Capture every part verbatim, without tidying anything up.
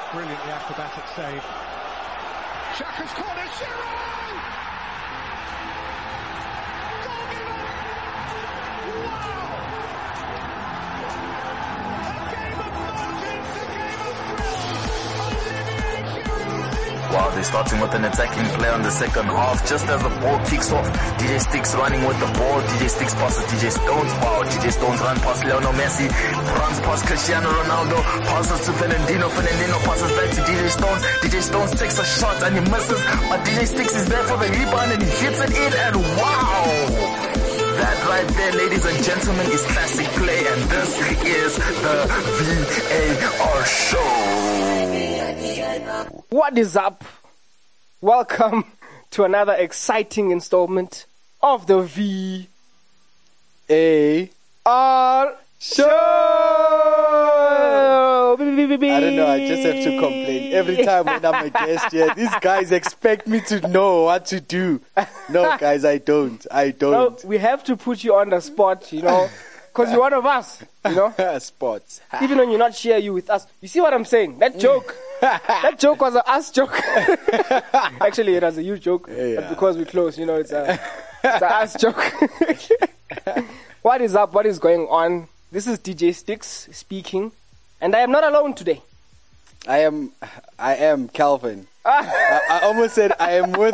Brilliantly acrobatic save. Xhaka's corner, Giroud! Goal given! Wow! A game of margins, a game of thrills. Olivier Giroud! Wow, they're starting with an attacking play on the second half. Just as the ball kicks off, D J Sticks running with the ball. D J Sticks passes D J Stones. Wow, D J Stones run past Lionel Messi. Runs past Cristiano Ronaldo. Passes to Fernandinho. Fernandinho passes back to D J Stones. D J Stones takes a shot and he misses. But D J Sticks is there for the rebound and he hits it in. And wow! That right there, ladies and gentlemen, is classic play. And this is the V A R Show. What is up? Welcome to another exciting installment of the V A R Show. I don't know, I just have to complain. Every time when I'm a guest here, these guys expect me to know what to do. No, guys, I don't. I don't. No, we have to put you on the spot, you know, because you're one of us, you know. Spots. Even when you're not here, you with us. You see what I'm saying? That joke. That joke was a us joke. Actually, it was a you joke. Yeah. But because we're close, you know, it's a, it's a us joke. What is up? What is going on? This is D J Sticks speaking. And I am not alone today. I am, I am Calvin. I, I almost said I am with.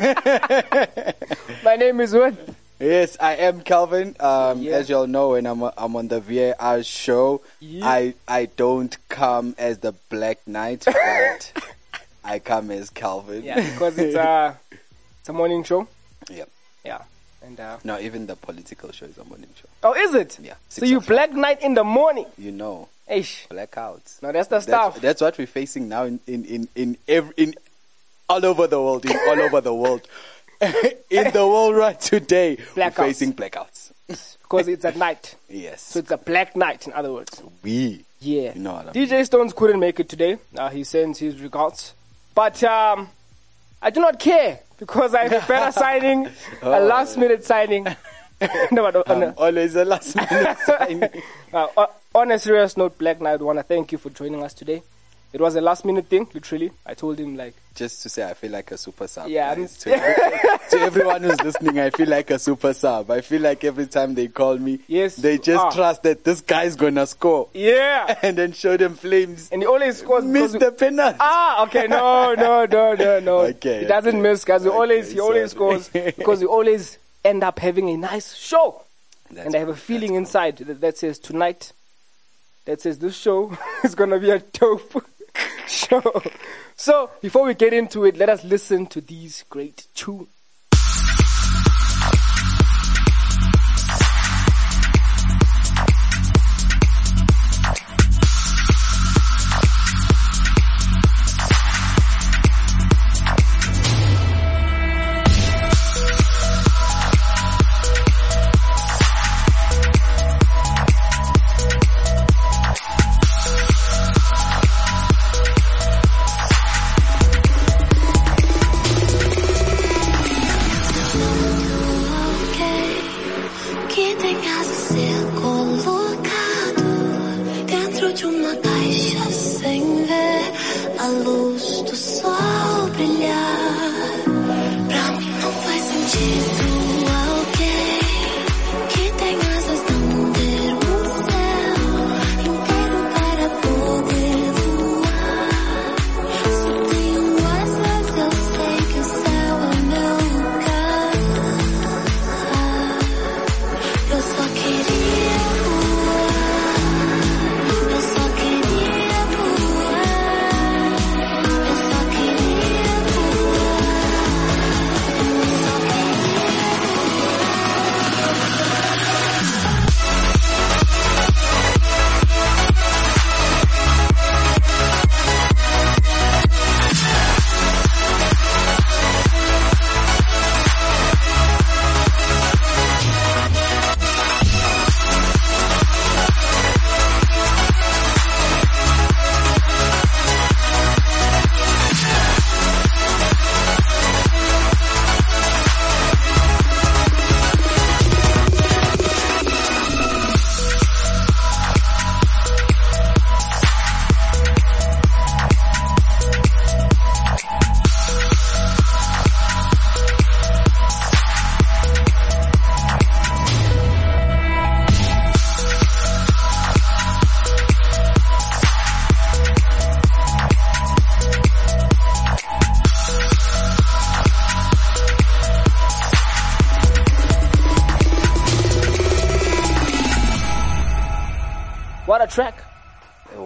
My name is with. Yes, I am Calvin. Um, Yeah. As you all know, when I'm I'm on the V A R show, Yeah. I I don't come as the Black Knight, but I come as Calvin. Yeah, because it's a, it's a morning show. Yep. Yeah. And uh, No, even the political show is a morning show. oh, is it? Yeah. So six you o'clock. Black Night in the morning. You know, Eish. blackouts. No, that's the That's, stuff. that's what we're facing now in in in in, every, in all over the world, in all over the world, in the world right today. Blackouts. We're facing blackouts. Because it's at night. Yes, So it's a black night, in other words. we. Yeah. You know what I D J Stones couldn't make it today. Uh, he sends his regards. But um, I do not care because I have a better signing, a Oh. last minute signing. no, but on, Um, always a last minute signing. a, uh, on a serious note, Black Knight, I want to thank you for joining us today. It was a last minute thing, literally. I told him, like, Just to say, I feel like a super sub. Yeah, guys. I'm- To, every- to everyone who's listening, I feel like a super sub. I feel like every time they call me, Yes, they you just are. trust that this guy's gonna score, yeah. and then show them flames. And he always scores. because Miss the penalty. Ah, okay, no, no, no, no, no. Okay, He doesn't okay. miss, guys. He Okay, always, he always sorry. scores because we always end up having a nice show. That's And I have a cool, feeling that's inside that, that says tonight, that says this show is gonna be a dope show. So before we get into it, let us listen to these great tunes. Que tenhas ser colocado dentro de uma caixa sem ver a luz do sol brilhar. Pra mim não faz sentido alguém que tem asas não ter um céu inteiro para poder voar. Se tenho asas, eu sei que o céu é meu lugar. Eu só queria voar, eu só queria voar, eu só queria voar.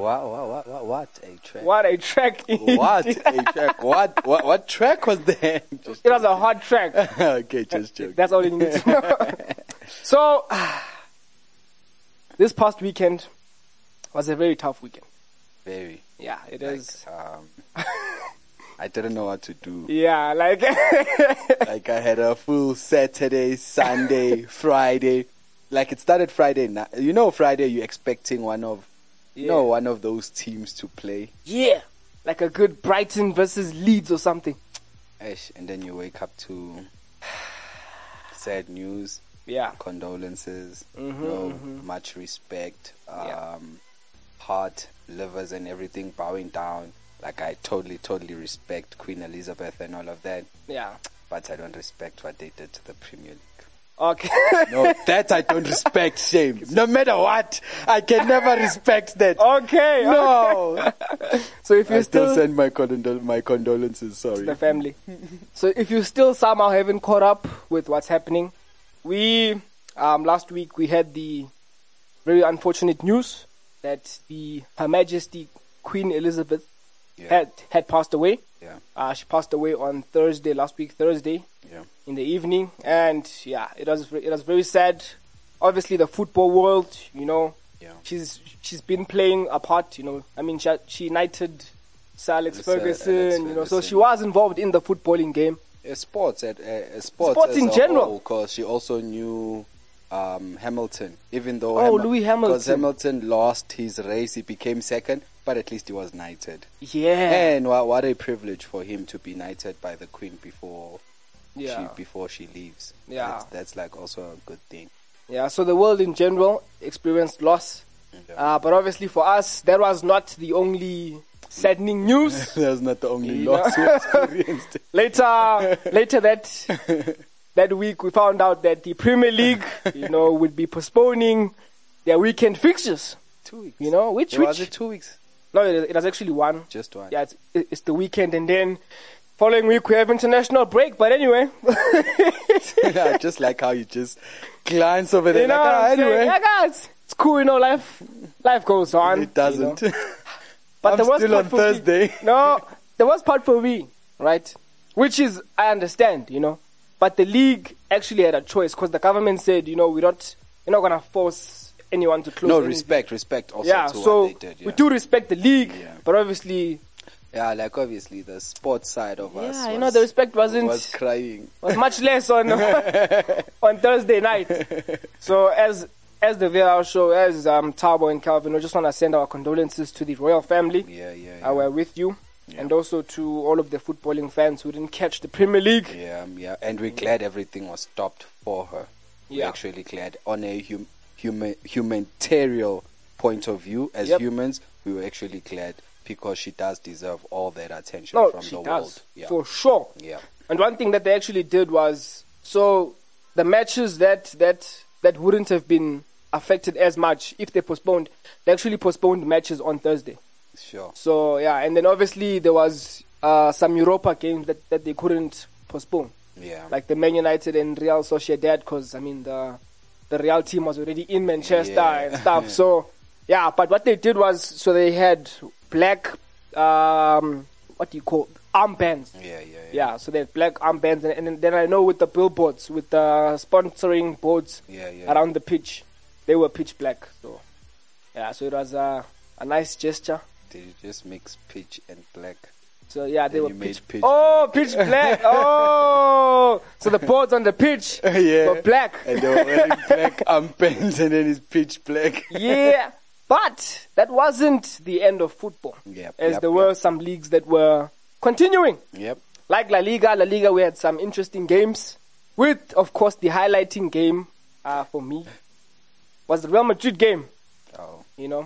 What, what, what, what, what a track. What a track. What a track. What, what, what track was that? Just It was a hot track. okay, just joking. That's all you need to know. So, this past weekend was a very tough weekend. Very. Yeah, it Like, is. um, I didn't know what to do. Yeah, like, Like I had a full Saturday, Sunday, Friday. Like it started Friday night. You know, Friday you're expecting one of, you know, Yeah. one of those teams to play. yeah, like a good Brighton versus Leeds or something. Ish, and then you wake up to sad news, Yeah, condolences, Mhm, no mhm. much respect, um, Yeah. heart, livers, and everything bowing down. Like I totally, totally respect Queen Elizabeth and all of that, yeah. but I don't respect what they did to the Premier League. Okay. No, that I don't respect. Shame. No matter what, I can never respect that. okay. No. So if I you still still send my condol- my condolences. Sorry. the family. So if you still somehow haven't caught up with what's happening, we um, last week we had the very unfortunate news that the Her Majesty Queen Elizabeth Yeah. had had passed away. Yeah. Uh, she passed away on Thursday, last week Thursday Yeah. in the evening, and yeah, it was it was very sad. Obviously, the football world, you know, Yeah. she's she's been playing a part. You know, I mean, she she knighted Sir Alex Sir Ferguson. Alex You know, so Ferguson. she was involved in the footballing game. Uh, sports at uh, uh, sports, Sports as in a general. because she also knew um, Hamilton, even though Oh, Louis Hamilton. because Hamilton lost his race, he became second, but at least he was knighted. Yeah, And what, what a privilege for him to be knighted by the Queen before yeah, she before she leaves. Yeah. that's, that's like also a good thing. yeah. So the world in general experienced loss, Yeah. uh, but obviously for us, that was not the only saddening news. That was not the only You loss know? we experienced. Later, later that that week, we found out that the Premier League, you know, would be postponing their weekend fixtures. Two weeks. You know, which Yeah, which was it two weeks? no, it, it was actually one. Just one. Yeah, it's, it's the weekend, and then following week we have international break. But anyway, I just like how you just glance over there. you know, like, what ah, I'm saying? anyway, Yeah, guys, it's cool. You know, life life goes on. it doesn't. You know? But I'm the worst still part on for me- Thursday. no, the worst part for me, right? Which is, I understand, you know, but the league actually had a choice because the government said, you know, we're not, we're not gonna force anyone to close. No, anything. respect, respect also Yeah, to so what they did. Yeah. we do respect the league, Yeah. but obviously, Yeah, like obviously the sports side of us. yeah, was, you know, the respect wasn't was crying. was much less on on Thursday night. So as as the V R show, as um, Tabo and Calvin, we just want to send our condolences to the royal family. Yeah, yeah, yeah. Uh, we're with you. Yeah. And also to all of the footballing fans who didn't catch the Premier League. Yeah, um, yeah, and we're glad everything was stopped for her. We're Yeah. actually glad on a hum, human, humanitarian point of view. As Yep. humans, we were actually glad because she does deserve all that attention No, from she the does, world. Yeah, for sure. yeah, And one thing that they actually did was, so the matches that that that wouldn't have been affected as much if they postponed, they actually postponed matches on Thursday. sure. So yeah, and then obviously there was uh, some Europa games that, that they couldn't postpone, Yeah, like the Man United and Real Sociedad, because I mean the the Real team was already in Manchester Yeah. and stuff. So yeah, but what they did was, so they had black, um, what do you call armbands? yeah, yeah, yeah. Yeah, so they had black armbands, and, and then I know with the billboards, with the sponsoring boards Yeah, yeah. around the pitch, they were pitch black. So yeah, so it was a a nice gesture. Did you just mix pitch and black? So yeah, they Then were you made pitch. pitch oh, pitch black. Oh, so the boards on the pitch Yeah. were black. And they were wearing black armbands, and then it's pitch black. Yeah, but that wasn't the end of football. Yep, as yep, there were yep. some leagues that were continuing. Yep. Like La Liga, La Liga, we had some interesting games. With, of course, the highlighting game uh, for me was the Real Madrid game. Oh. You know,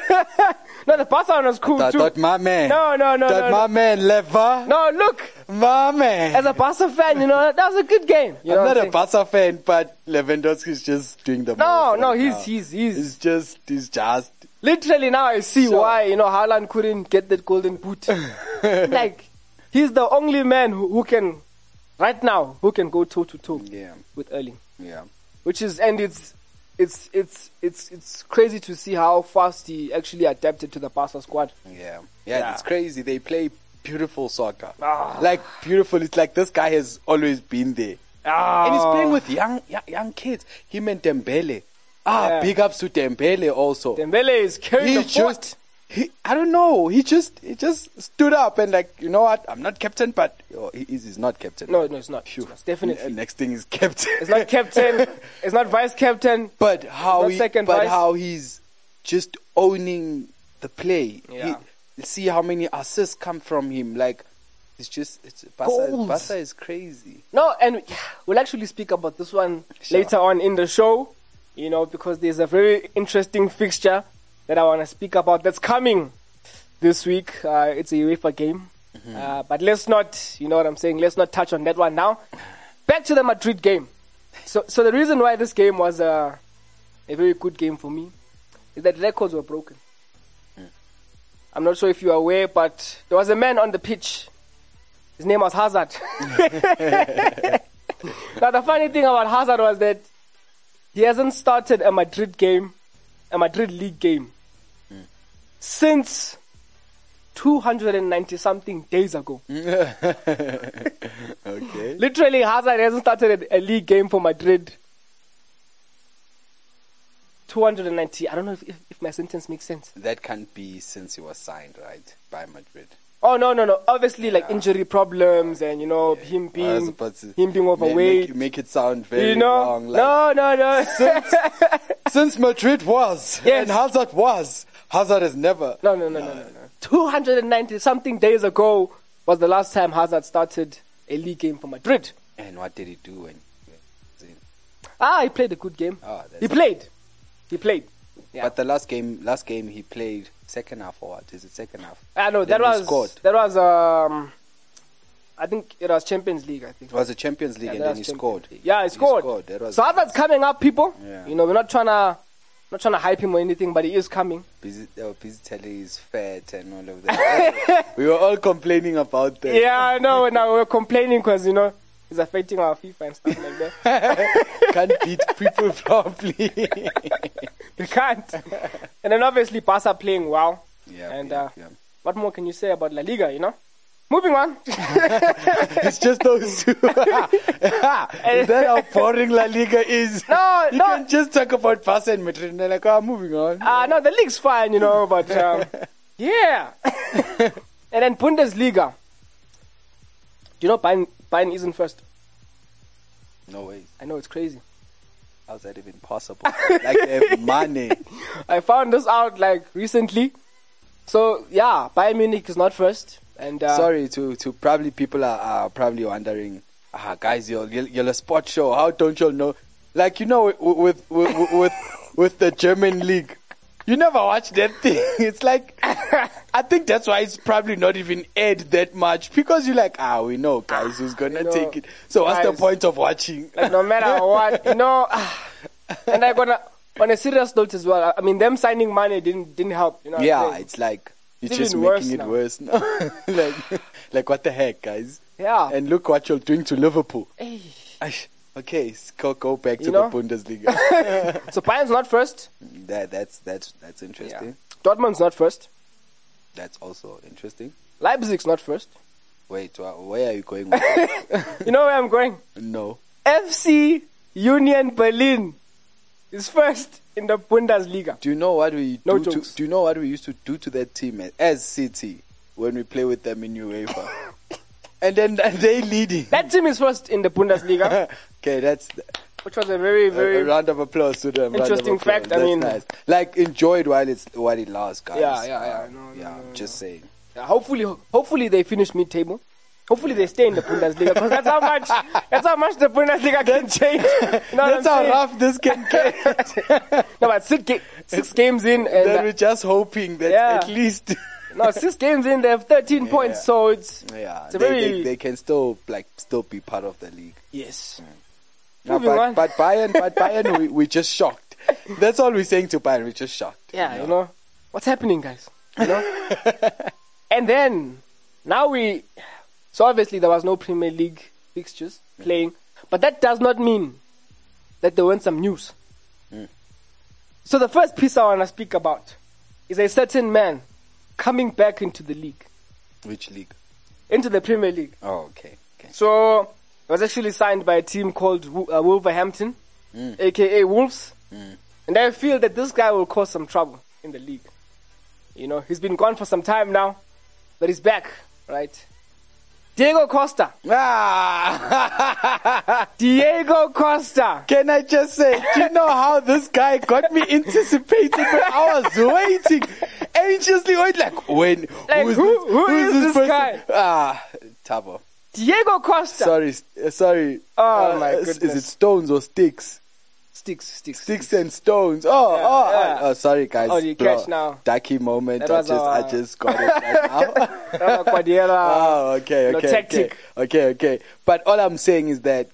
no, the Barca one was cool That, too. that my man. No, no, no, That no, my no. man, Lever. No, look, My man. as a Barca fan, you know, that was a good game. You know I'm what not a saying? Barca fan, but Lewandowski is just doing the No, most no, right he's now. he's he's He's just, he's just. literally now I see Sure. why, you know, Haaland couldn't get that golden boot. Like, he's the only man who, who can, right now, who can go toe to toe Yeah, with Erling. yeah. Which is, and it's, it's it's it's it's crazy to see how fast he actually adapted to the Barca squad. Yeah. yeah, Yeah. It's crazy. They play beautiful soccer, Ah. like beautiful. It's like this guy has always been there, Ah, and he's playing with young young, young kids. Him and Dembele. Ah, Yeah. big ups to Dembele also. Dembele is carrying he the fort. just he I don't know. He just he just stood up and like, you know what? I'm not captain, but oh, he is he's not captain. No, no, it's not. Phew. It's definitely. And next thing is captain. It's not captain. It's not vice captain. But how not he, second but vice. how he's just owning the play. Yeah. He, see how many assists come from him. Like it's just it's Barca, Goals. Barca is crazy. No, and we'll actually speak about this one Sure. later on in the show. You know, because there's a very interesting fixture that I want to speak about that's coming this week. Uh, it's a UEFA game. Mm-hmm. Uh, but let's not, you know what I'm saying, let's not touch on that one now. Back to the Madrid game. So, so the reason why this game was uh, a very good game for me is that records were broken. Mm. I'm not sure if you're aware, but there was a man on the pitch. His name was Hazard. Now, the funny thing about Hazard was that he hasn't started a Madrid game, a Madrid league game, Mm. since two hundred ninety something days ago. Okay. Literally, Hazard hasn't started a, a league game for Madrid. two hundred ninety. I don't know if, if, if my sentence makes sense. That can't be since he was signed, right, by Madrid. Oh no no no! Obviously, like injury problems and you know him I was being about to him being ma- overweight. Make, make it sound very you know, wrong. Like, no no no. since Madrid was Yes. and Hazard was, Hazard has never. No, no, no, no, no, no. two hundred ninety something days ago was the last time Hazard started a league game for Madrid. And what did he do when he was in? Ah, he played a good game. Oh, that's he played. He played. Yeah. But the last game, last game he played second half or what? Is it second half? Ah, no, Then that he was scored. that was um, I think it was Champions League. I think. It was the Champions League, Yeah, and that then he was Champions scored. League. Yeah, he scored. That was So Hazard's coming up, people. Yeah. You know, we're not trying to, not trying to hype him or anything, but he is coming. busy. They were busy telling he's fat and all of that. We were all complaining about that. Yeah, I know. Now we're complaining because you know he's affecting our FIFA and stuff like that. Can't beat people properly. They can't. And then obviously Barca playing well. Yeah, And yeah, uh, yeah. what more can you say about La Liga? You know. Moving on. It's just those two. Is that how boring La Liga is? No, you no. can just talk about Barca and Madrid and they're like, oh, moving on. Uh, no, the league's fine, you know, but um, yeah. And then Bundesliga. Do you know Bayern, Bayern isn't first? No way. I know it's crazy. How's that even possible? Like they have money. I found this out like recently. So yeah, Bayern Munich is not first. And uh, Sorry to, to probably people are, are probably wondering, ah, guys, you're, you're, you're a sports show. How don't you know? Like, you know, with, with, with, with, with the German league, you never watch that thing. It's like, I think that's why it's probably not even aired that much because you're like, ah, we know, guys, who's gonna You know, take it. So what's the guys, point of watching? like no matter what, you know. And I gonna on a serious note as well. I mean, them signing money didn't didn't help. You know. what I'm Yeah, saying? it's like, it's It's just even making worse it now. worse now. like, like, what the heck, guys? yeah. And look what you're doing to Liverpool. Hey. Aish, okay, s- go, go back to You know? the Bundesliga. So Bayern's not first. that that's that's that's Yeah. interesting. Dortmund's not first. That's also interesting. Leipzig's not first. Wait, wh- where are you going with that? You know where I'm going? No. F C Union Berlin is first in the Bundesliga. Do you know what we No do to, jokes. do you know what we used to do to that team as- as City when we play with them in UEFA? and then and they leading. That team is first in the Bundesliga, Okay, that's which was a very, a, very a round of applause to them. round of interesting applause. fact, I That's mean- nice. Like enjoy it while it's while it lasts, guys. Yeah, yeah, yeah. Uh, No, no, yeah. no, no, just saying. Yeah, hopefully, hopefully they finish mid-table. Hopefully they stay in the Bundesliga because that's how much that's how much the Bundesliga can change. You know what That's I'm how saying? rough this can get. No, but six, ga- six games in, and then uh, we're just hoping that Yeah. at least. no, six games in, they have thirteen points. So it's Yeah, It's a they, very- they, they can still like still be part of the league. yes. No, Moving but, on. but Bayern, but Bayern, we, we're just shocked. That's all we're saying to Bayern. We're just shocked. Yeah, you know what's happening, guys. You know, and then now we. So obviously there was no Premier League fixtures playing, but that does not mean that there weren't some news. So the first piece I want to speak about is a certain man coming back into the league, Which league? into the Premier League. Oh, okay. Okay. So it was actually signed by a team called Wo- uh, Wolverhampton, aka Wolves. And I feel that this guy will cause some trouble in the league. You know, he's been gone for some time now, but he's back, right? Diego Costa. Ah! Diego Costa. Can I just say, do you know how this guy got me anticipated when I was waiting, anxiously waiting, like, when, Like, who's who- this, who is this person? guy? Ah, Tabo. Diego Costa. Sorry, uh, sorry. Oh, Uh, my is- Is goodness. it stones or sticks? Sticks, sticks. Sticks and stones. Oh, oh, oh, yeah. oh, sorry, guys. Oh, you Bro, catch now. Ducky moment. That I was just, I our- just got it right now. Rafa Guardiola. Oh, okay, No okay, tactic. okay, okay, okay. But all I'm saying is that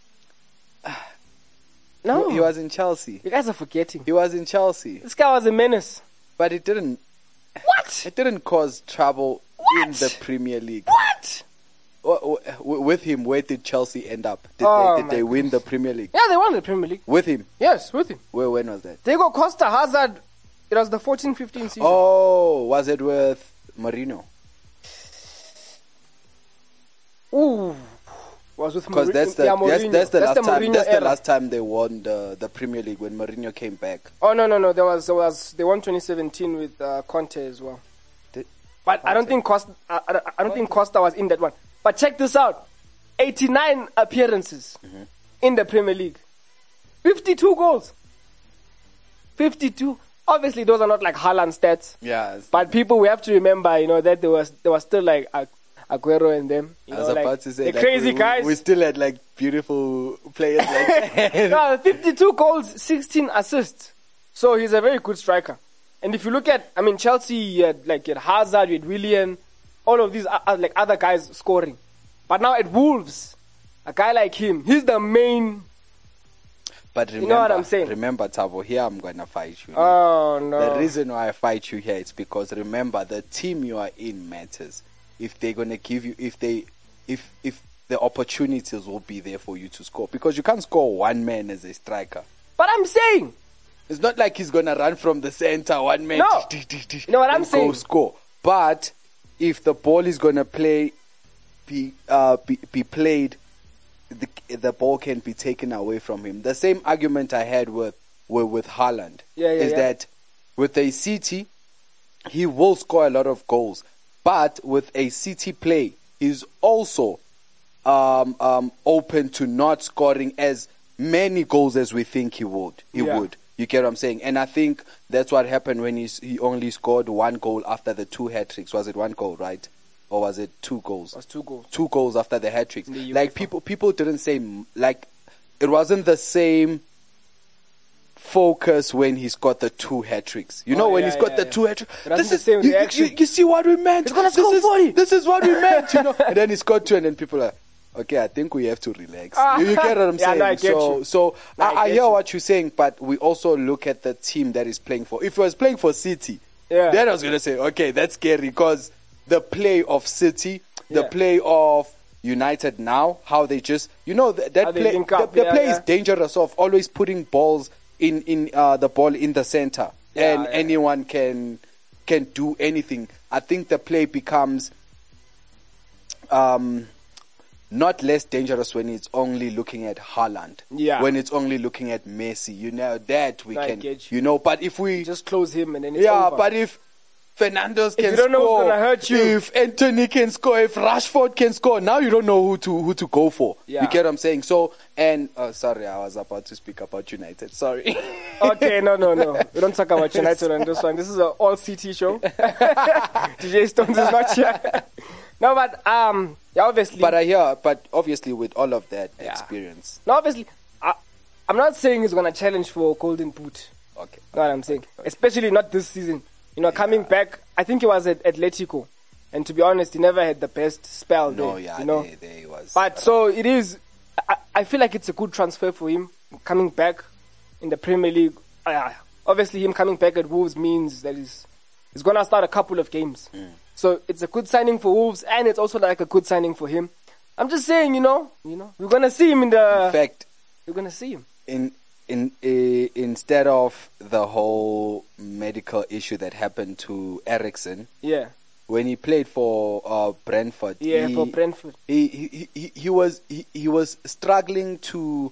No, he was in Chelsea. you guys are forgetting. He was in Chelsea, This guy was a menace. but it didn't. What? It didn't cause trouble in What? the Premier League. What? W- w- With him, where did Chelsea end up? Did Oh, they, did my they win the Premier League? Yeah, they won the Premier League. With him, Yes, with him. where when was that? Diego Costa, Hazard. It was the fourteen fifteen season. Oh, was it with Mourinho? Ooh. Was with Because Mourinho. that's the yeah, that's, Mourinho. that's the last time Mourinho that's the era. last time they won the, the Premier League when Mourinho came back. Oh no no no! There was there was they won twenty seventeen with uh, Conte as well. Did- But I don't think Costa. I, I, I don't think Costa was in that one. But check this out: eighty-nine appearances Mm-hmm. in the Premier League, fifty-two goals, fifty-two. Obviously, those are not like Haaland stats. Yeah, it's- But people, we have to remember, you know, that there was there was still like Ag- Aguero and them. You I know, was like, about to say the like, crazy we, guys. We, we still had like beautiful players like that. No, fifty-two goals, sixteen assists. So he's a very good striker. And if you look at, I mean, Chelsea, you had like you had Hazard, you had Willian, all of these are, are like other guys scoring. But now at Wolves, a guy like him, he's the main. But remember, know what I'm saying? remember, Tabo, here I'm gonna fight you. Oh no! The reason why I fight you here is because remember the team you are in matters. If they're gonna give you, if they, if if the opportunities will be there for you to score, because you can't score one man as a striker. But I'm saying, It's not like he's gonna run from the center one man. No. tish, tish, tish, You know what I'm and saying? Go score. But if the ball is gonna play, be uh be, be played, the the ball can be taken away from him. The same argument I had with with, with Haaland Yeah, yeah, is yeah. that with a City, he will score a lot of goals, but with a City play, he's also um um open to not scoring as many goals as we think he would. He Yeah. would. You get what I'm saying? And I think that's what happened when he he only scored one goal after the two hat tricks. Was it one goal, right? Or was it two goals? it was two goals. Two goals after the hat tricks. The Like UEFA. people, people didn't say m- like it wasn't the same focus when he scored the two hat tricks. You know Oh, when yeah, he scored yeah, the yeah. two hat tricks. It wasn't This the is same you, you, reaction. you, you see what we meant. He's gonna this score is, forty. This is what we meant. You know. And then he scored two, and then people are. Okay, I think we have to relax. Ah, you, you get what I'm yeah, saying? no, I get so, you. so No, I I, I get hear you. what you're saying, but we also look at the team that is playing for. If he was playing for City, Yeah. then I was gonna say, okay, that's scary because the play of City, the Yeah. play of United now, how they just, you know, th- that How they play, link the, up, the yeah, play yeah. is dangerous of always putting balls in in uh, the ball in the center, Yeah, and yeah. anyone can can do anything. I think the play becomes um not less dangerous when it's only looking at Haaland. Yeah. When it's only looking at Messi, you know that we I can, get you. you. know. But if we Just close him and then it's yeah, over. but if Fernandes can you don't know who's score, gonna hurt you. if Anthony can score, if Rashford can score, now you don't know who to who to go for. Yeah. You get what I'm saying? So, and uh, sorry, I was about to speak about United. Sorry. Okay, no, no, no. We don't talk about United on this one. This is an all C T show. D J Stones is not here. No, but um, yeah, obviously. but I hear, but obviously with all of that Yeah. experience, no, obviously, I, I'm not saying he's gonna challenge for Golden Boot. okay. Know what I'm saying? Especially not this season. You know, coming back, I think he was at Atletico, and to be honest, he never had the best spell No, there. yeah, you know. there, there he was. But so it is. I, I feel like it's a good transfer for him coming back in the Premier League. Uh, obviously, him coming back at Wolves means that he's he's gonna start a couple of games. So it's a good signing for Wolves, and it's also like a good signing for him. I'm just saying, you know, you know, we're gonna see him in the. in fact, we're gonna see him. in in, i instead of the whole medical issue that happened to Ericsson Yeah. when he played for uh, Brentford. Yeah, he, for Brentford. He he, he, he was he, he was struggling to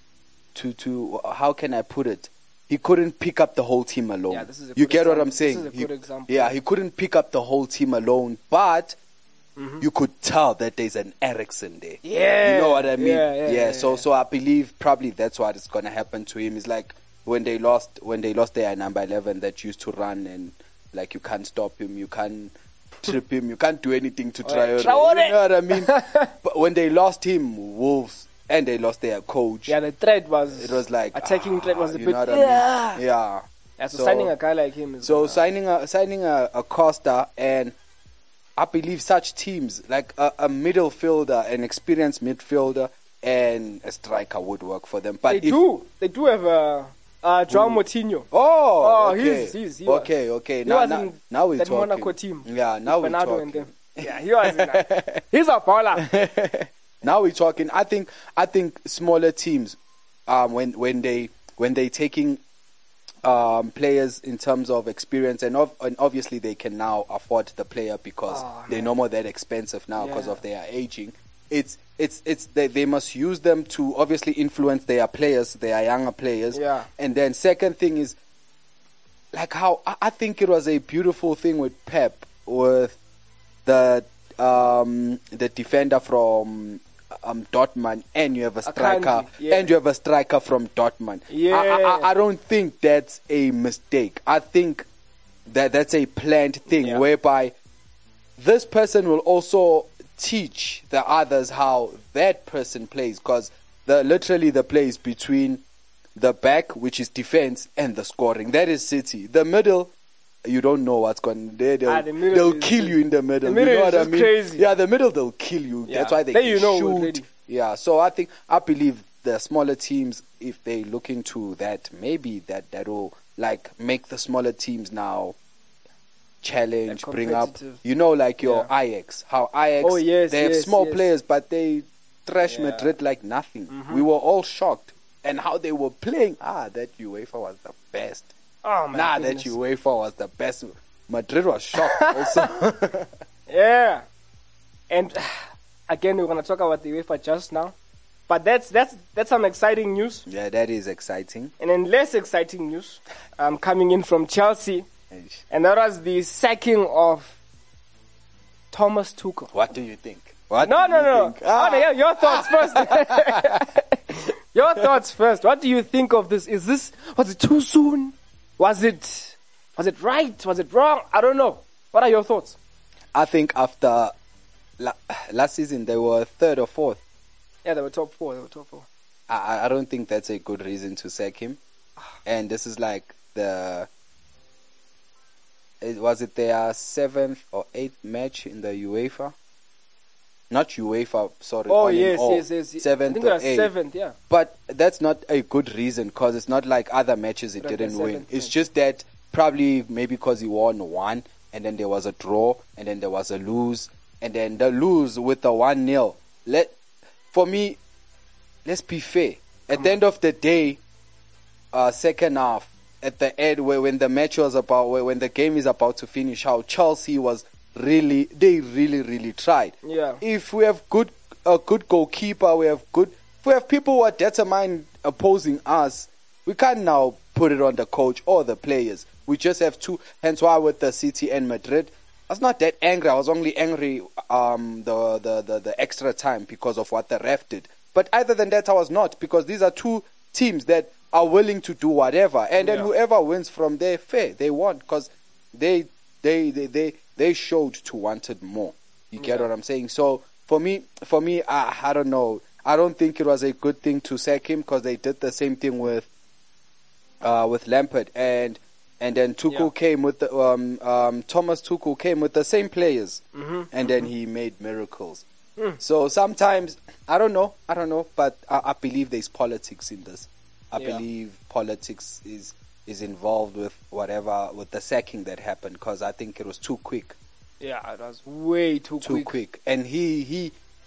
to to how can I put it? He couldn't pick up the whole team alone. Yeah, this is a you good get what I'm example. saying? This is a He- good example. Yeah, he couldn't pick up the whole team alone, but Mm-hmm. you could tell that there's an Ericsson there. Yeah, You know what I mean? yeah, yeah, yeah, so yeah. so I believe probably that's what is gonna happen to him. It's like when they lost when they lost their number eleven that used to run and like you can't stop him, you can't trip him, you can't do anything to Traore. Traore. You know what I mean? But when they lost him, Wolves, and they lost their coach, Yeah, the threat was. it was like attacking ah, threat was a you bit. know what I yeah. mean? Yeah. Yeah, so, So- signing a guy like him is. So uh, signing a signing a, a Costa, and I believe such teams like a, a midfielder, an experienced midfielder, and a striker would work for them. But they if, do. They do have uh, uh, João Moutinho. Oh, Oh, okay. he's- he's- he was- okay, okay. He Now, was now, in now we're that talking. Monaco team. Yeah, now we're Bernardo talking. and them. Yeah, he was. In a, he's a baller. Now we're talking. I think I think smaller teams, um, when when they when they taking um, players in terms of experience, and, ov- and obviously they can now afford the player because Oh, they're no more that expensive now because Yeah. of their aging. It's it's it's they, they must use them to obviously influence their players, their younger players. Yeah. And then second thing is like how I, I think it was a beautiful thing with Pep with the um the defender from um Dortmund, and you have a striker Akanji, yeah. and you have a striker from Dortmund. Yeah. I, I, I don't think that's a mistake. I think that that's a planned thing Yeah. whereby this person will also teach the others how that person plays, because the literally the play is between the back, which is defense, and the scoring. That is City. The middle, you don't know what's going there. They'll, Ah, the middle they'll is kill just- you in the middle. the middle you know is what I just mean? crazy. Yeah, the middle they'll kill you. Yeah. That's why they Then can you know shoot. already. Yeah, so I think I believe the smaller teams, if they look into that, maybe that that will like make the smaller teams now challenge, Like bring up, competitive. you know, like your Yeah. Ajax. How Ajax, Oh, yes, they have yes, small yes. players, but they trash Yeah. Madrid like nothing. We were all shocked, and how they were playing. Ah, that UEFA was the best. Oh my nah, goodness. that UEFA was the best. Madrid was shocked also. Yeah. And again, we're gonna talk about the UEFA just now, but that's that's that's some exciting news. Yeah, that is exciting. And then less exciting news, um, coming in from Chelsea, and that was the sacking of Thomas Tuchel. What do you think? What No, do no, you no. think? Oh, Ah. no, your, your thoughts first. Your thoughts first. What do you think of this? Is this was it too soon? Was it was it right? Was it wrong? I don't know. What are your thoughts? I think after la- last season they were third or fourth. Yeah, they were top four. They were top four. I, I don't think that's a good reason to sack him. And this is like the it, was it their seventh or eighth match in the UEFA? Not UEFA, sorry. Oh all in yes, all. yes, yes. Seventh I think or it was eighth. seventh. Yeah. But that's not a good reason because it's not like other matches it Like the didn't win. seventh It's match. just that probably maybe because he won one and then there was a draw and then there was a lose and then the lose with the one nil. Let for me, let's be fair. At the end of the day, uh, second half at the end where when the match was about where when the game is about to finish, how Chelsea was really they really really tried. Yeah. If we have good a good goalkeeper, we have good. If we have people who are determined opposing us, we can't now put it on the coach or the players. We just have two. Hence why with the City and Madrid, I was not that angry. I was only angry um the the the, the extra time because of what the ref did. But other than that, I was not, because these are two teams that are willing to do whatever, and then Yeah. whoever wins from there, fair, they won because they they they they they showed to wanted more. You get what I'm saying? So for me, for me, I, I don't know. I don't think it was a good thing to sack him because they did the same thing with uh, with Lampard, and and then Tuchel Yeah. came with the um, um, Thomas Tuchel came with the same players, Mm-hmm. and then he made miracles. So sometimes I don't know, I don't know, but I, I believe there's politics in this. I Yeah. believe politics is is involved with whatever with the sacking that happened because I think it was too quick. Yeah, it was way too, too quick. quick. And he he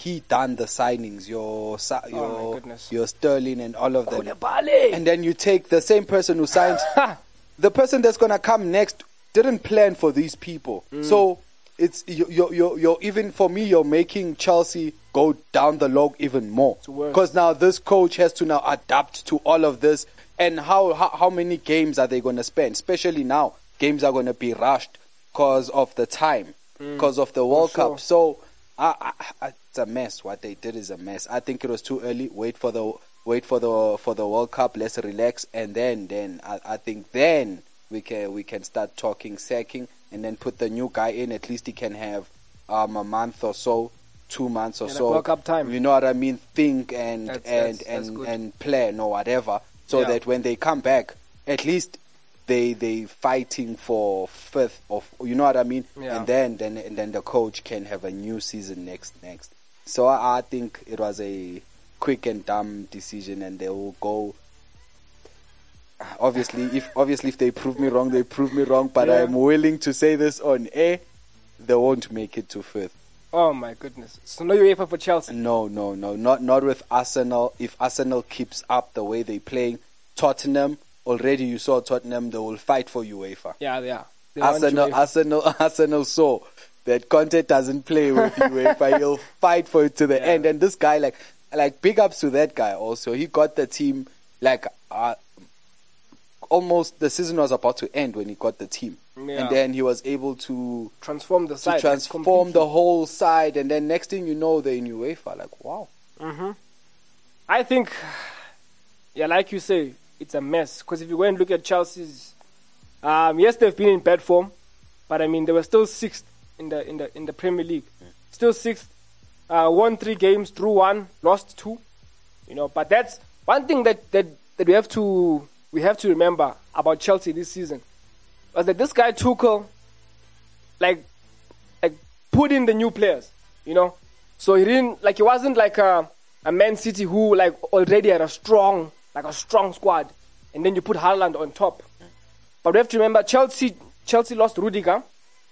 he done the signings, your Sa- Oh, my your goodness. your Sterling and all of them. Koulibaly. And then you take the same person who signed, the person that's gonna come next didn't plan for these people. Mm. So it's you you're, you're, you're even for me you're making Chelsea go down the log even more worse. because now this coach has to now adapt to all of this. And how how, how many games are they gonna spend? Especially now, games are gonna be rushed because of the time, because of the World sure. Cup. So I, I, I, it's a mess. What they did is a mess. I think it was too early. Wait for the wait for the for the World Cup. Let's relax, and then then I, I think then we can we can start talking sacking, and then put the new guy in. At least he can have um, a month or so, two months or And a so. World Cup time. You know what I mean? Think and That's- and that's- that's and good. and plan or whatever, so Yeah. that when they come back, at least they they fighting for fifth of, you know what I mean? Yeah. And then then and then the coach can have a new season next next. So I, I think it was a quick and dumb decision, and they will go. Obviously, if obviously if they prove me wrong, they prove me wrong. But Yeah. I'm willing to say this on air: they won't make it to fifth. Oh my goodness. So no UEFA for Chelsea. No, no, no, not not with Arsenal. If Arsenal keeps up the way they playing, Tottenham already you saw Tottenham. They will fight for UEFA. Yeah, yeah. They want Arsenal, UEFA. Arsenal, Arsenal saw that Conte doesn't play with UEFA. He'll fight for it to the Yeah. end. And this guy, like, like big ups to that guy. Also, he got the team like uh, almost the season was about to end when he got the team, Yeah. and then he was able to Transform the to side. transform completely. the whole side. And then next thing you know, they're in UEFA. Like, wow. I think, yeah, like you say, it's a mess. Because if you go and look at Chelsea's, um, yes, they've been in bad form, but I mean they were still sixth in the in the in the Premier League, still sixth. Uh, won three games, drew one, lost two. You know, but that's one thing that that, that we have to we have to remember about Chelsea this season was that this guy Tuchel, like, like put in the new players. You know, so he didn't like he wasn't like a a Man City who like already had a strong like a strong squad, and then you put Haaland on top. But we have to remember Chelsea Chelsea lost Rudiger,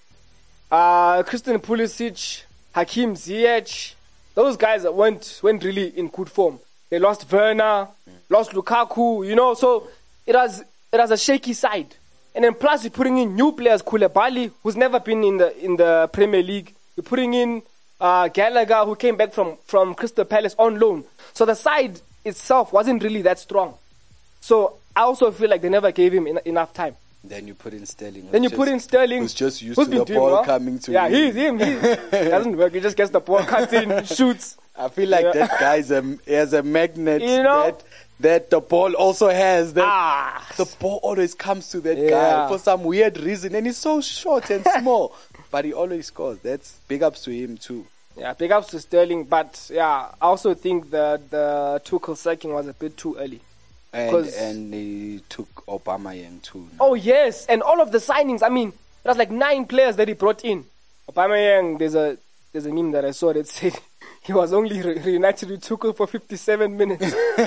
uh, Christian Pulisic, Hakim Ziyech. Those guys weren't weren't really in good form. They lost Werner, lost Lukaku. You know, so it was it was a shaky side. And then plus you're putting in new players, Koulibaly, who's never been in the in the Premier League. You're putting in uh, Gallagher, who came back from, from Crystal Palace on loan. So the side itself wasn't really that strong. So I also feel like they never gave him en- enough time. Then you put in Sterling. Then you who's put just- in Sterling, who's just used who's to been the doing ball well. coming to yeah, him. he's him. He doesn't work. He just gets the ball, cuts in, shoots. I feel like Yeah. that guy's a, has a magnet You know? that that the ball also has. That Ah, the ball always comes to that Yeah. guy for some weird reason, and he's so short and small, but he always scores. That's big ups to him too. yeah, big ups to Sterling. But yeah, I also think that the Tuchel sacking was a bit too early. And 'Cause- and he took Aubameyang too. Oh yes, and all of the signings. I mean, it was like nine players that he brought in. Aubameyang, there's a there's a meme that I saw that said he was only re- reunited with Tuchel for fifty-seven minutes.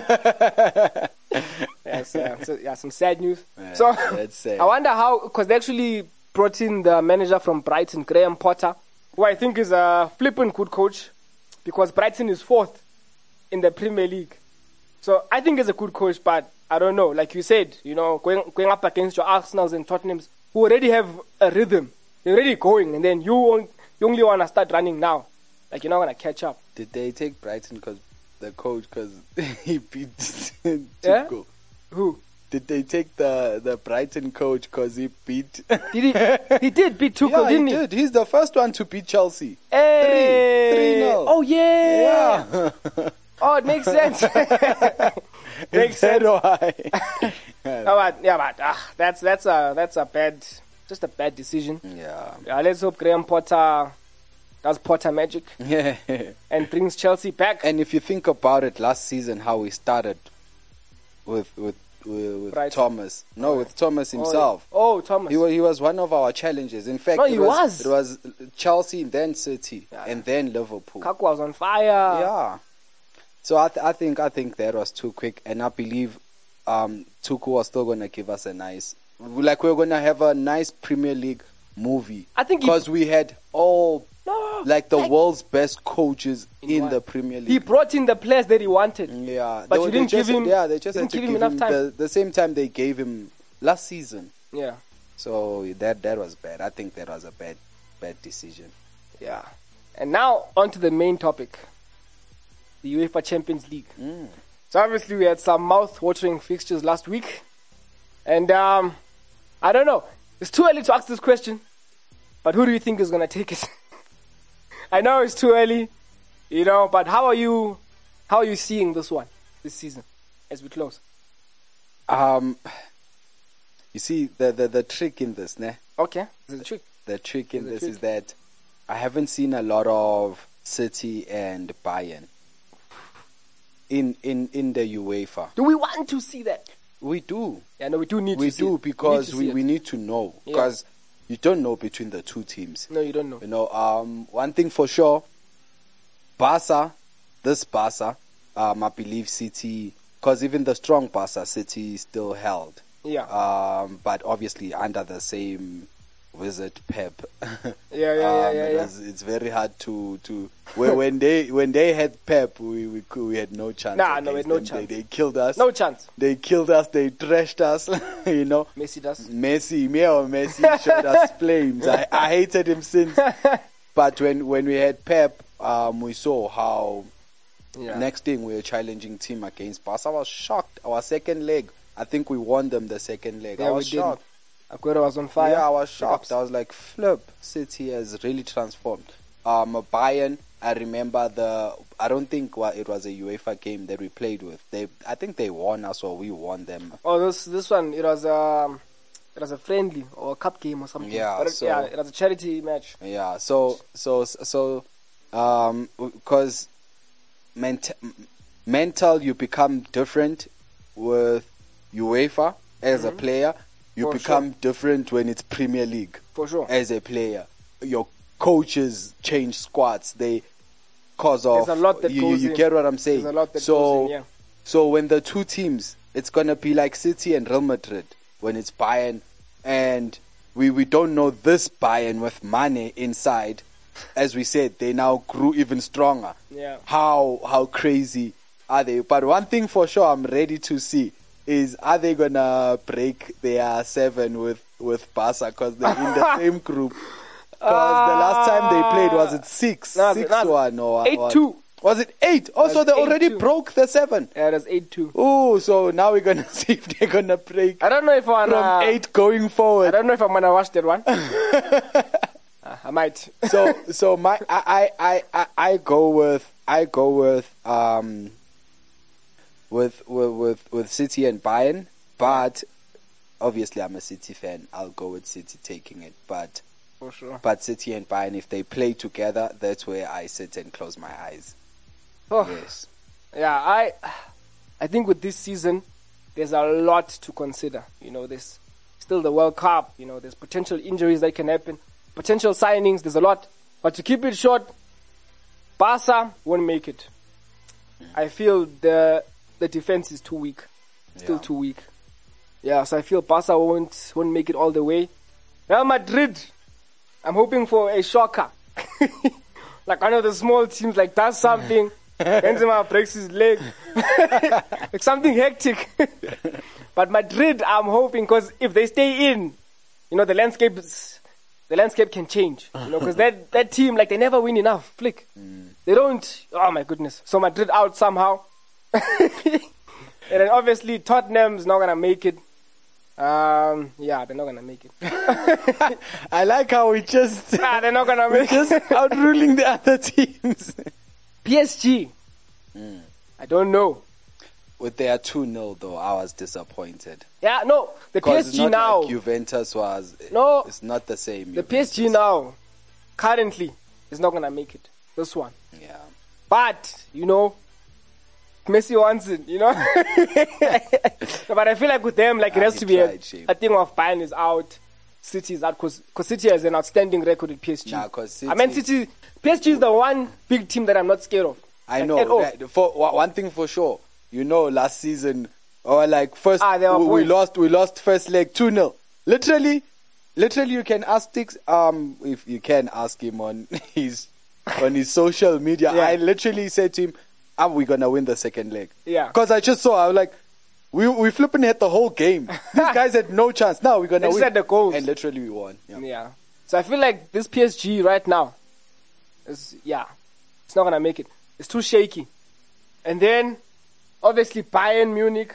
yes, yeah, so, yeah, some sad news. Yeah, so that's sad. I wonder how, because they actually brought in the manager from Brighton, Graham Potter, who I think is a flippin' good coach, because Brighton is fourth in the Premier League. So I think he's a good coach, but I don't know. Like you said, you know, going going up against your Arsenals and Tottenhams, who already have a rhythm, they're already going, and then you on- you only want to start running now, like you're not gonna catch up. Did they take Brighton because the coach because he beat Tuchel? Yeah? Who Did they take the the Brighton coach because he beat? did he? He did beat Tuchel, yeah, didn't he he? did. He's the first one to beat Chelsea. Hey! Three- three nil. Oh yeah. Yeah. Oh, it makes sense. makes Is sense. that why? Oh, but, yeah, but ah, that's that's a that's a bad, just a bad decision. yeah. Yeah, let's hope Graham Potter does Potter magic Yeah. and brings Chelsea back. And if you think about it, last season how we started with with with, with Brighton. Thomas. No, with Thomas Oh, himself. Oh, Thomas. He was, he was one of our challenges. In fact, No, it he was, was. it was Chelsea, then City, Yeah. and then Liverpool. Kaku was on fire. Yeah. So I, th- I think I think that was too quick, and I believe um, Tuchel was still gonna give us a nice, like we're gonna have a nice Premier League movie. I think he- because we had all No, like the world's best coaches in, what? the Premier League. He brought in the players that he wanted. Yeah, But they, you they didn't just, give him- Yeah, they just didn't had to give him give enough him time. the, the same time they gave him last season. Yeah, So that that was bad. I think that was a bad bad decision. yeah. And now on to the main topic, the UEFA Champions League. Mm. So obviously we had some mouth-watering fixtures last week, and um, I don't know. It's too early to ask this question, but who do you think is gonna take it? I know it's too early, you know. But how are you? How are you seeing this one this season as we close? Um, you see the the, the trick in this, ne? Okay, this is the trick. The trick in The this trick. is that I haven't seen a lot of City and Bayern in in in the UEFA. Do we want to see that? We do. Yeah, no, we do need We to see do it. because we we, need to see we it. need to know Yeah. because you don't know between the two teams. No, you don't know. You know, um, one thing for sure, Barca, this Barca, um, I believe City, because even the strong Barca, City still held. Yeah. Um, but obviously under the same wizard Pep. Yeah, yeah, yeah, Um, yeah, it yeah. was- it's very hard to to when, when they when they had Pep, we we, could, we had no chance. Nah, no, we against had no them. chance. They, they killed us. No chance. They killed us. They trashed us. You know. Messi does. Messi, me or Messi showed us flames. I, I hated him since. But when, when we had Pep, um, we saw how Yeah. next thing we were challenging team against Barca. I was shocked. Our second leg, I think we won them the second leg. Yeah, I we was did. shocked. Aguero was on fire. Yeah, I was shocked. I was like, flip, City has really transformed. Um, Bayern, I remember the, I don't think well, it was a UEFA game that we played with. They, I think they won us or we won them. Oh, this this one it was um it was a friendly or a cup game or something. Yeah, but it, so- yeah, it was a charity match. Yeah, so so so um because ment- mental you become different with UEFA as a player. You For become different when it's Premier League For sure. as a player. Your coaches change squads. They cause of There's a lot that you, goes you in. get what I'm saying. There's a lot that so goes in, yeah. so when the two teams, it's gonna be like City and Real Madrid when it's Bayern, and we we don't know this Bayern with Mane inside. As we said, they now grew even stronger. Yeah. How how crazy are they? But one thing for sure, I'm ready to see is are they gonna break their seven with with Barca because they're in the same group? Because the last time they played was it six No, six no, one or eight what? two. Was it eight? Oh, so was they eight already two. broke the seven. Yeah, it was eight two. Oh, so now we're gonna see if they're gonna break I don't know if I'm from uh, eight going I forward. don't know if I'm gonna watch that one. uh, I might. So so my I, I, I, I I go with I go with um with with with, with City and Bayern, but obviously I'm a City fan. I'll go with City taking it, but For sure. but City and Bayern, if they play together, that's where I sit and close my eyes. Oh, Yes. yeah, I I think with this season there's a lot to consider. You know, there's still the World Cup, you know, there's potential injuries that can happen, potential signings, there's a lot. But to keep it short, Barca won't make it. I feel the the defense is too weak. Still Yeah. too weak. Yeah, so I feel Barca won't won't make it all the way. Real Madrid, I'm hoping for a shocker. Like one of the small teams like does something. Benzema breaks his leg. Like something hectic. But Madrid, I'm hoping, because if they stay in, you know, the landscape is, the landscape can change. You know, because that, that team, like, they never win enough. Flick. They don't. Oh, my goodness. So Madrid out somehow. And then obviously Tottenham's not going to make it. Um, yeah, they're not going to make it. I like how we just Ah, they're not going to make just it. outruling the other teams. P S G. I don't know. With their two nil though, I was disappointed. Yeah, no. The P Because S it's G not now. like Juventus was. No. It's not the same. The P S G Juventus. now, currently, is not going to make it. This one. Yeah. But, you know, Messi wants it, you know? But I feel like with them, like, it Ah, has he to be a, tried, shame. a thing of Bayern is out, City is out, because City has an outstanding record with P S G. Nah, 'cause I mean, City- City, P S G is the one big team that I'm not scared of. I Like, know. at all. That, for wa- one thing for sure, you know, last season or like first Ah, they were we, we boys. lost. We lost first leg two nil. Literally, literally, you can ask Tix. Um, if you can ask him on his on his social media. Yeah. I literally said to him, "Are we gonna win the second leg?" Yeah. Because I just saw, I was like, we we flipping at the whole game. These guys had no chance. Now we're gonna They just win. had the goals. And literally we won. Yeah. Yeah. So I feel like this P S G right now is, yeah, it's not going to make it. It's too shaky. And then, obviously, Bayern Munich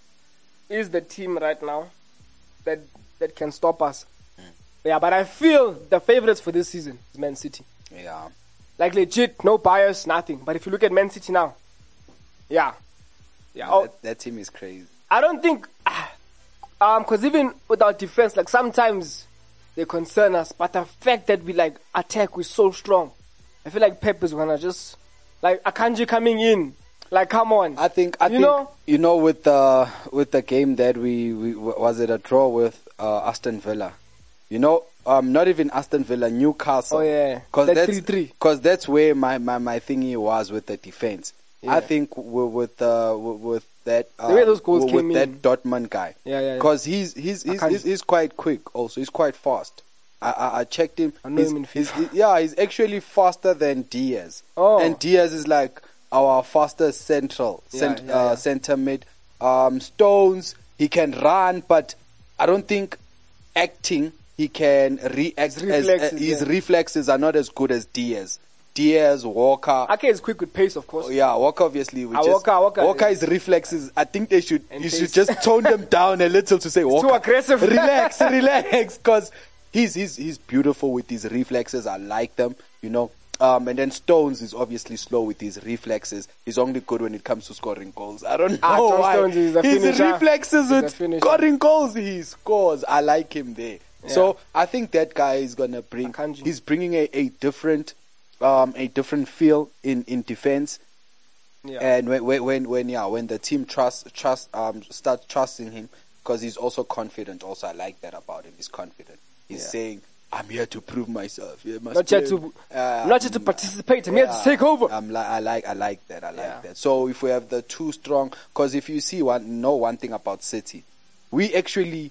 is the team right now that that can stop us. Yeah, but I feel the favorites for this season is Man City. Yeah. Like, legit, no bias, nothing. But if you look at Man City now, yeah. Yeah. Oh, That, that team is crazy. I don't think, ah, um, because even with our defense, like sometimes they concern us, but the fact that we like attack, we're so strong. I feel like Pep is gonna just like Akanji coming in, like come on. I think I you think know, you know with the with the game that we, we was it a draw with uh, Aston Villa. You know, um, not even Aston Villa, Newcastle. Oh, yeah. Because That that's three three. Because that's where my, my, my thingy was with the defense. Yeah. I think w- with uh, w- with that uh, The way those goals w- came with in. that Dortmund guy. Yeah, yeah, yeah. Because he's he's he's, Akanji. he's he's quite quick. Also, he's quite fast. I I, I checked him. I know He's- him in he's- FIFA. he- yeah, he's actually faster than Diaz. Oh. And Diaz is like our fastest central Yeah, cent, yeah, uh, yeah. center mid. Um, Stones, he can run, but I don't think acting he can react. His As, reflexes, uh, his yeah. reflexes are not as good as Diaz. Diaz, Walker. Ake is quick with pace, of course. Yeah, Walker obviously. We Ah, just, Walker- Walker his reflexes. I think they should. And You pace. should just tone them down a little to say Walker. too aggressive. Relax, relax, because he's he's he's beautiful with his reflexes. I like them, you know. Um, and then Stones is obviously slow with his reflexes. He's only good when it comes to scoring goals. I don't know Ah, John why. Stones is a his finisher. reflexes He's a with finisher. scoring goals, he scores. I like him there. Yeah. So I think that guy is gonna bring. Akanji. He's bringing a, a different, um, a different feel in in defense. Yeah. And when, when, when, when, yeah, when the team trust, trust, um, start trusting him, because he's also confident. Also, I like that about him. He's confident. He's Yeah. saying, "I'm here to prove myself. Yeah, must Not here be- to, uh, not here to participate. I'm here to yeah, take over. I'm li- I like, I like that. I like Yeah. that. So if we have the two strong, because if you see one, know one thing about City, we actually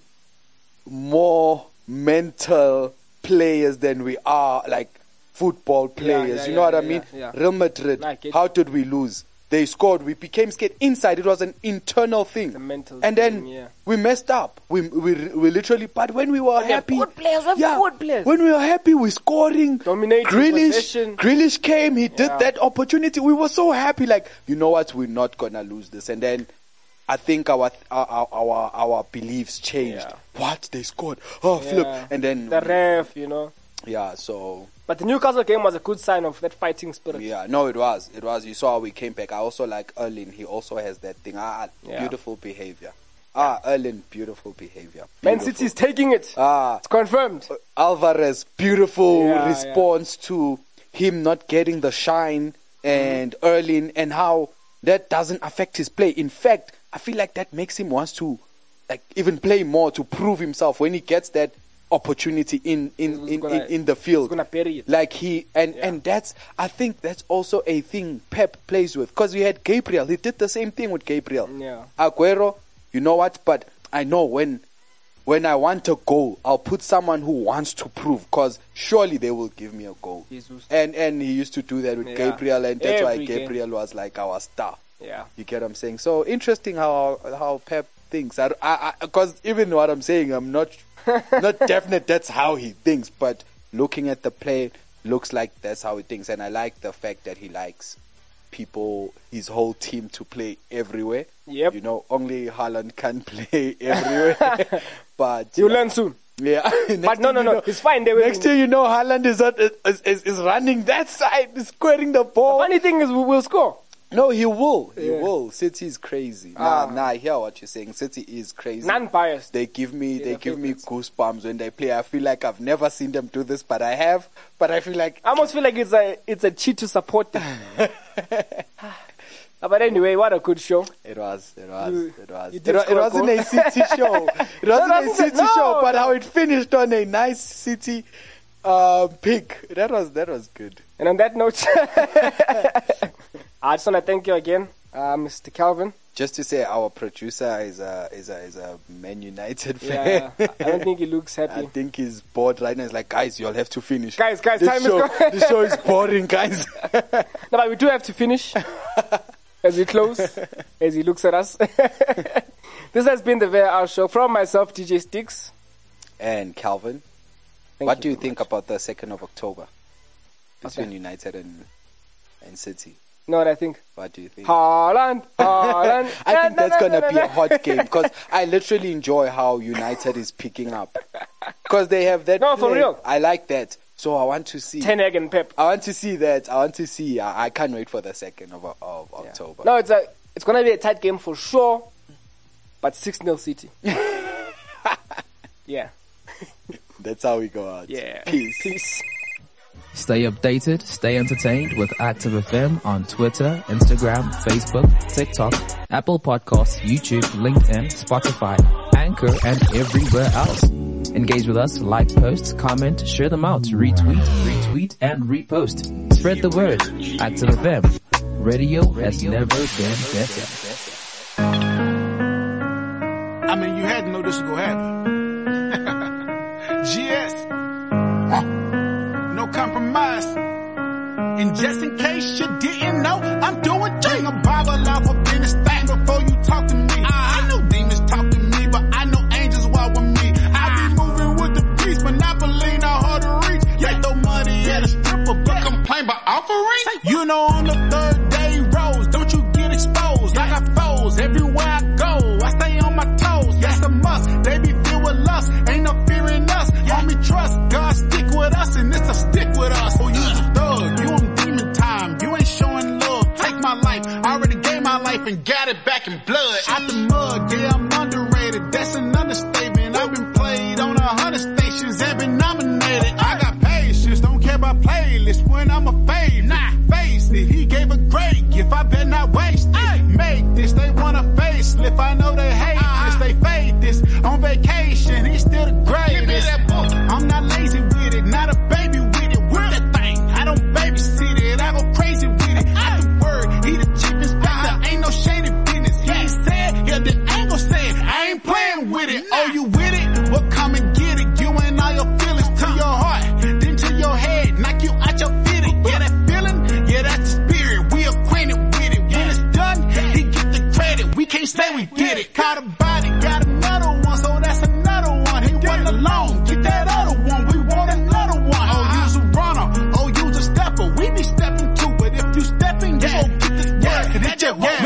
more mental players than we are like football players. yeah, you know yeah, what I yeah, mean? yeah. Real Madrid. I get How did we lose? They scored. We became scared inside. It was an internal thing. The mental and then thing, yeah. we messed up. We we we literally. But when we were we have happy, good players, we have yeah, good players. when we were happy, we scoring. Dominating Grealish, possession. Grealish came. He did Yeah. that opportunity. We were so happy. Like, you know what? We're not gonna lose this. And then I think our our our, our beliefs changed. Yeah. What, they scored? Oh, flip! Yeah. And then the ref, you know. yeah. So But the Newcastle game was a good sign of that fighting spirit. yeah, no, it was. It was. You saw how we came back. I also like Erling. He also has that thing. Ah, Yeah. beautiful behavior. Ah, Erling, beautiful behavior. Man Beautiful. City's taking it. Ah, It's confirmed. Alvarez, beautiful Yeah, response to him not getting the shine, and Mm-hmm. Erling, and how that doesn't affect his play. In fact, I feel like that makes him wants to like even play more to prove himself when he gets that opportunity in in, He's in, gonna- in, in the field. he's gonna bury it. Like he and Yeah. and that's I think that's also a thing Pep plays with, because we had Gabriel. He did the same thing with Gabriel. Yeah. Aguero, you know what? But I know when when I want a goal, I'll put someone who wants to prove, because surely they will give me a goal. Jesus. And and he used to do that with Yeah. Gabriel, and that's why Every game. Gabriel was like our star. Yeah. You get what I'm saying? So interesting how how Pep thinks. I because even what I'm saying, I'm not not definite that's how he thinks, but looking at the play, looks like that's how he thinks, and I like the fact that he likes people, his whole team, to play everywhere. Yep. You know, only Haaland can play everywhere, but You'll yeah. learn soon. Yeah, But no, no, no. It's fine. They will Next win. thing you know, Haaland is, at, is, is is running that side, is squaring the ball. Funny thing is, we will score. No, he will. He Yeah. will. City is crazy. Ah. Nah, nah, I hear what you're saying. City is crazy. Non-biased. They give me, they the give me favorites. goosebumps when they play. I feel like I've never seen them do this, but I have. But I feel like I almost feel like it's a it's a cheat to support them. But anyway, what a good show. it was, it was, You- it was. you It, did wa- it score a wasn't goal. a City show. It wasn't No, a no, City no. show, but how it finished on a nice City uh, pick. That was that was good. And on that note, I just want to thank you again, uh, Mister Calvin, just to say, our producer is a is a is a Man United fan. Yeah, I don't think he looks I happy. think he's bored right now. He's like, guys, you'll have to finish. Guys, guys, this time show, is gone. this show is boring, guys. No, but we do have to finish as we close, as he looks at us. This has been the V A R show from myself, D J Sticks. And Calvin, Thank what do you very think much. about the second of October between Okay. United and and City? You know what I think? What do you think? Haaland, Haaland. I think that's gonna be a hot. hot game because I literally enjoy how United is picking up because they have that. No, for play. real. I like that, so I want to see. Ten Hag and Pep. I want to see that. I want to see. I, I can't wait for the second of, of October. No, it's a, it's gonna be a tight game for sure, but six nil City. Yeah. That's how we go out. Yeah. Peace. Peace. Stay updated, stay entertained with Active F M on Twitter, Instagram, Facebook, TikTok, Apple Podcasts, YouTube, LinkedIn, Spotify, Anchor, and everywhere else. Engage with us, like posts, comment, share them out, retweet, retweet, and repost. Spread the word. Active F M. Radio has never been better. I mean, you had to know this was gonna happen. G S. Uh, no compromise. And just in case you didn't know, I'm doing J. Bring a Bible off up in this thing before you talk to me. I know demons talk to me, but I know angels walk with me. I be moving with the peace, Monopoly not hard to reach. They throw money at a stripper, but complain about offering. You know on the third day rose, don't you get exposed. I got foes everywhere I go. I stay on my toes, that's a must. They be filled with lust, ain't no fear in us. Homie, trust God, stick with us, and it's a stick with us. Oh, you's a thug, you on demon time, you ain't showing love. Take my life, I already gave my life and got it back in blood. Out the mud, yeah, I'm underrated, that's an understatement. I've been played on a hundred stations and been nominated. I got patience, don't care about playlists when I'm a fave. Nah, face it, he gave a great gift, I bet not waste it. Make this, they want a facelift, I know they hate this, they fade this. On vacation, he's still the greatest. Give me that book. I'm not lazy with it, not a baby with it. With that thing, I don't babysit it, I go crazy with it. I the word, he the chief inspector, ain't no shady business. He ain't said, yeah, the ain't gon' say it. I ain't playing with it. Oh, you with it? Well, come and get it. You and all your feelings to your heart, then to your head, knock you out your fitting. Yeah, that feeling, yeah, that's the spirit. We acquainted with it. When it's done, he get the credit. We can't say we did it. Caught a body, got another one, so that's another one. He went alone, get that other one. We want another one. Oh, you's a runner, oh, you's a stepper. We be stepping too, but if you stepping, you gon' get this work. And it's your word.